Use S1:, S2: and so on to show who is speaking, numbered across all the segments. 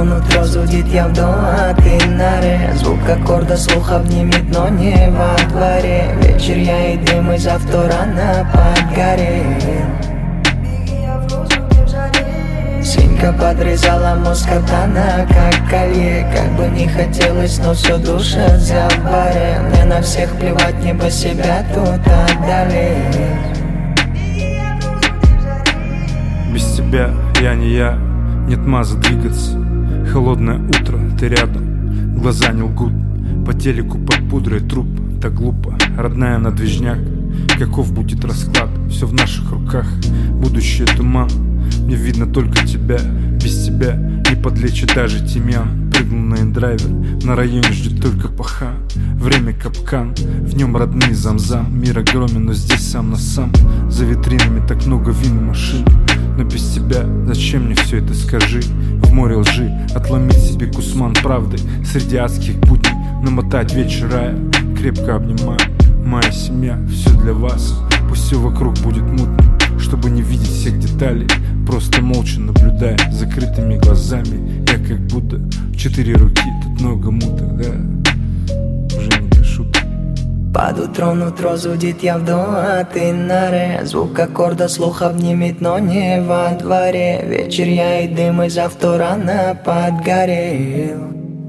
S1: тронут, разудит, я в дуатинаре. Звук аккорда слух обнимет, но не во дворе. Вечер я и дым, и завтра рано подгорел. Синька подрезала мозг катана, как колье. Как бы не хотелось, но все душит за в баре. Мне на всех плевать, небо себя тут отдали.
S2: Без тебя я не я, нет маза двигаться. Холодное утро, ты рядом, глаза не лгут. По телеку под пудрой труп, так глупо. Родная на движняк, каков будет расклад? Все в наших руках, будущее туман. Мне видно только тебя, без тебя не подлечит даже тимьян. Прыгнул на индрайвер, на районе ждет только паха. Время капкан, в нем родные зам-зам. Мир огромен, но здесь сам на сам. За витринами так много вин и машин. Но без тебя зачем мне все это, скажи? В море лжи, отломить себе кусман правды. Среди адских будней намотать вечера. Крепко обнимаю, моя семья, все для вас. Пусть все вокруг будет мутно, чтобы не видеть всех деталей. Просто молча наблюдая закрытыми глазами. Я как будто в 4 руки, тут много муток, да, уже не до шуток.
S1: Под утро разудит, я в дуатинаре. Звук аккорда слух обнимет, но не во дворе. Вечер я и дым, и завтра рано подгорел.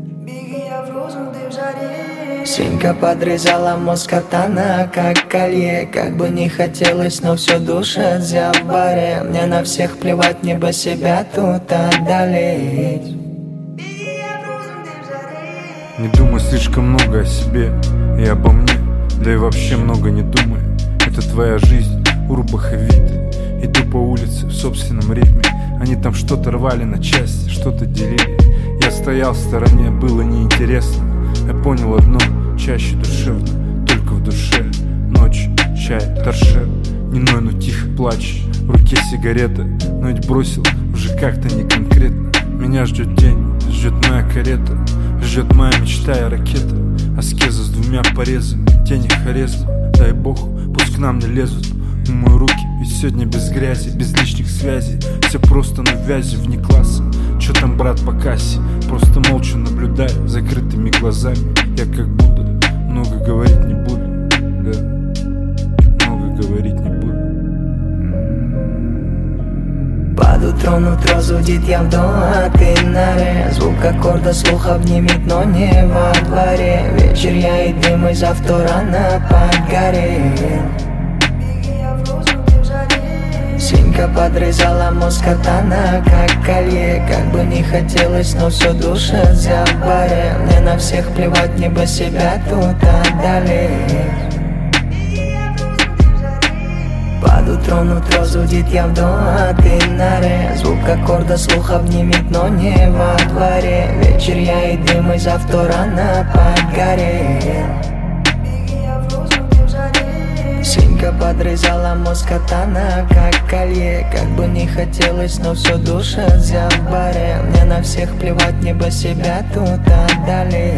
S1: Синька подрезала мозг катана, как колье. Как бы не хотелось, но все душит за в баре. Мне на всех плевать, небо себя тут отдалить.
S2: Не думай слишком много о себе и обо мне. Да и вообще много не думай. Это твоя жизнь, урбаховиты. Иду по улице в собственном ритме. Они там что-то рвали на части, что-то делили. Я стоял в стороне, было неинтересно. Я понял одно, чаще душевно, только в душе. Ночь, чай, торшер, не ной, но тихо плачь. В руке сигарета, но ведь бросил уже как-то не конкретно. Меня ждет день, ждет моя карета, ждет моя мечта и ракета. Аскеза с 2 порезами, тени харизма. Дай бог, пусть к нам не лезут. Умою руки, ведь сегодня без грязи, без лишних связей. Все просто на вязи, вне класса. Чё там, брат, по кассе? Просто молча наблюдаю закрытыми глазами. Я как буду, много говорить не буду, да, много говорить не буду.
S1: Под утро разудит, я в дуатинаре. Звук аккорда слух обнимет, но не во дворе. Вечер я и дым, и завтра рано подгорел. Синька подрезала мозг катана, как колье. Как бы не хотелось, но все душит за в баре. Мне на всех плевать, небо себя тут отдали. Под утро разудит, я в дуатинаре. Звук аккорда слух обнимет, но не во дворе. Вечер я и дым, и завтра рано подгорел. Синька подрезала мозг катана, как колье. Как бы не хотелось, но все душит за в баре. Мне на всех плевать, небо себя тут отдали.